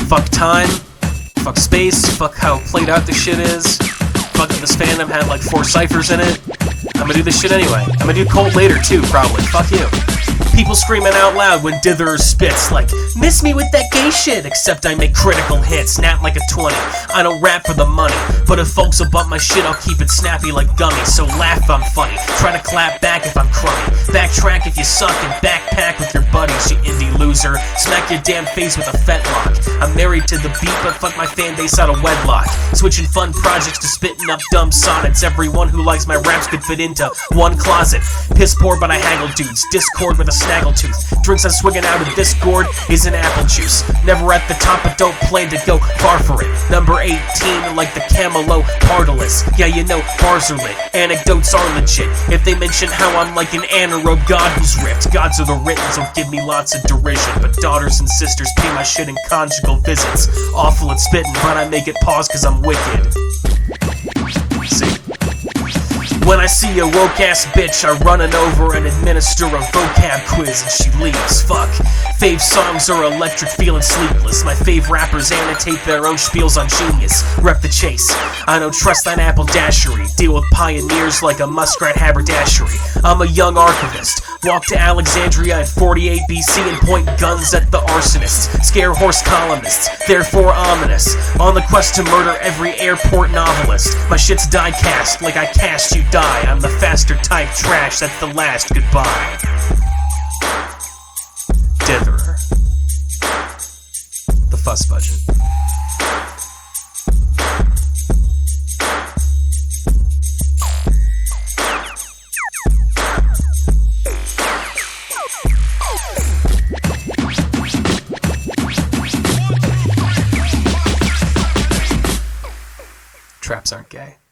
Fuck time, fuck space, fuck how played out this shit is. Fuck if this fandom had like 4 ciphers in it. I'm gonna do this shit anyway. I'm gonna do Cold later too, probably. Fuck you. People screaming out loud when Ditherer spits like, miss me with that gay shit, except I make critical hits, snap like a 20. I don't rap for the money, but if folks will bump my shit, I'll keep it snappy like gummy. So laugh if I'm funny, try to clap back if I'm crummy. Backtrack if you suck and backpack with your buddies, you indie loser. Smack your damn face with a fetlock. I'm married to the beat, but fuck my fan base out of wedlock. Switching fun projects to spitting up dumb sonnets. Everyone who likes my raps could fit into one closet. Piss poor, but I haggle dudes. Discord with a snaggletooth. Drinks I'm swigging out of this gourd is an apple juice. Never at the top, but don't plan to go far for it. Number 18, like the Camelot Pardalis. Yeah, you know, bars are lit. Anecdotes are legit. If they mention how I'm like an anaerobe god who's ripped. Gods are the written, so give me lots of derision. But daughters and sisters pay my shit in conjugal visits. Awful at spitting, but I make it pause cause I'm wicked. See? When I see a woke-ass bitch, I run it over and administer a vocab quiz and she leaves. Fuck. Fave songs are electric, feeling sleepless. My fave rappers annotate their own spiels on Genius. Rep the chase. I don't trust that appledashery. Deal with pioneers like a muskrat haberdashery. I'm a young archivist. Walk to Alexandria at 48 BC and point guns at the arsonists. Scare horse columnists, therefore ominous. On the quest to murder every airport novelist. My shit's die-cast, like I cast you die. I'm the faster type trash, that's the last goodbye. Ditherer. The Fuss Budget. Traps aren't gay.